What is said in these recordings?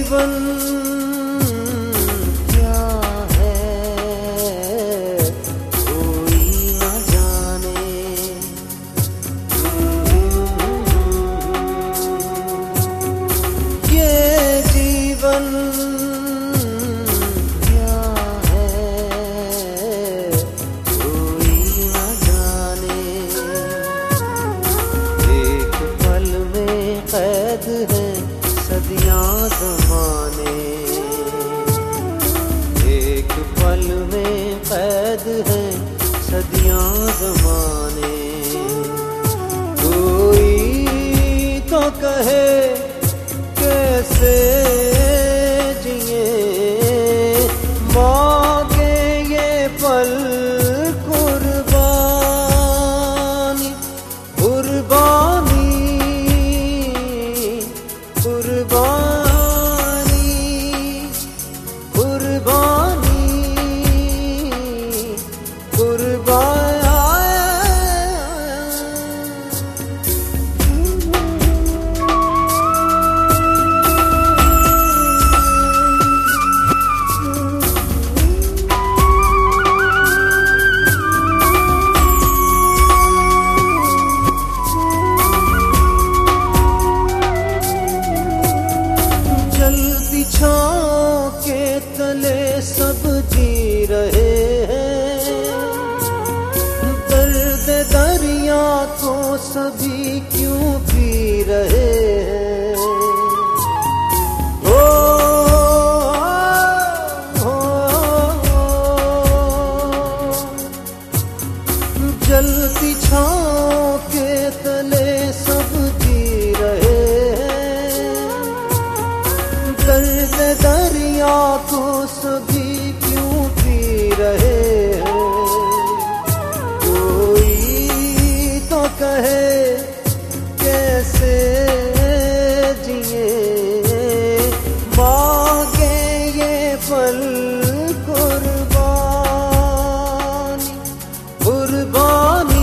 जीवन क्या है कोई न जाने। ये जीवन क्या है कोई न जाने। एक पल में कैद है सदियां ज़माने। एक पल में कैद है सदियां ज़माने। कोई तो कहे कैसे जिए मांगे ये पल कुर्बानी कुर्बानी कुर्बानी कुर्बानी कुर्बानी। जलती छाँव के तले सब जी रहे हैं। दर्द दरिया को सभी क्यों पी रहे हैं। ओ, ओ, जलती छाँव के तले सब जी रहे हैं। दर्द दरिया को सभी क्यों पी रहे हैं। कोई तो कहे कैसे जिए मांगे ये पल कुर्बानी कुर्बानी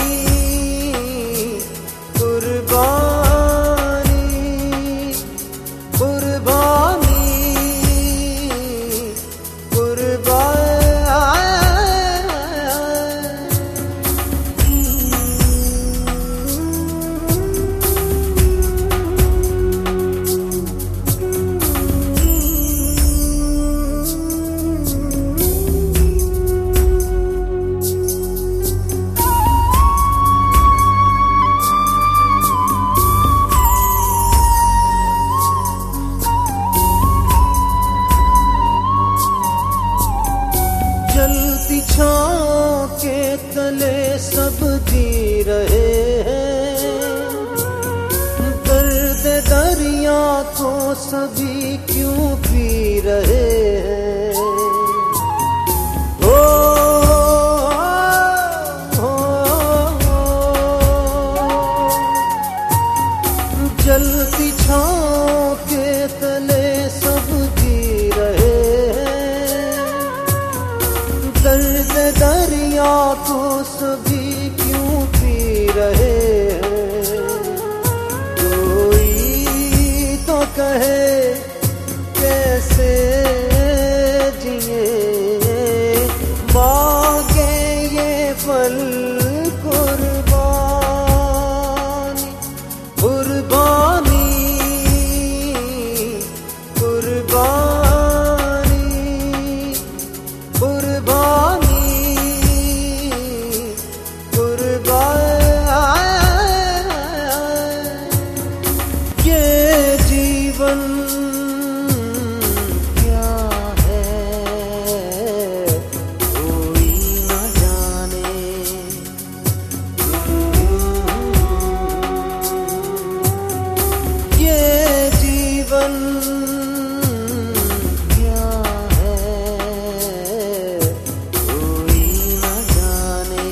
कुर्बानी कुर्बानी कुर्बानी। जलती छाँव के तले सब जी रहे हैं। दर्द दरिया को सभी क्यों पी रहे हैं। ओ, ओ, जलती छाँव के तले सब जी रहे हैं। दर्द दरिया को सभी क्यों पी रहे हैं। कोई तो कहे कैसे जिए मांगे ये पल कुर्बानी कुर्बानी कुर्बानी कुर्बानी कुर्बानी। ये जीवन क्या है कोई न जाने। ये जीवन क्या है कोई न जाने।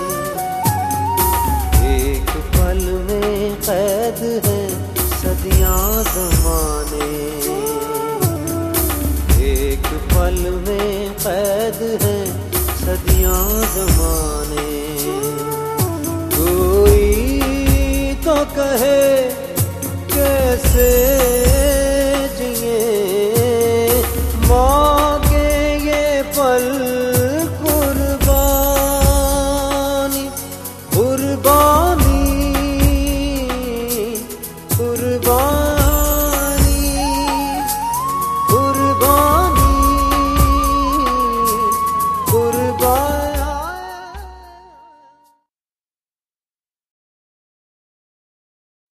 एक पल में कैद है सदियां ज़माने। एक पल में कैद है सदियां ज़माने। कोई तो कहे कैसे जिए पल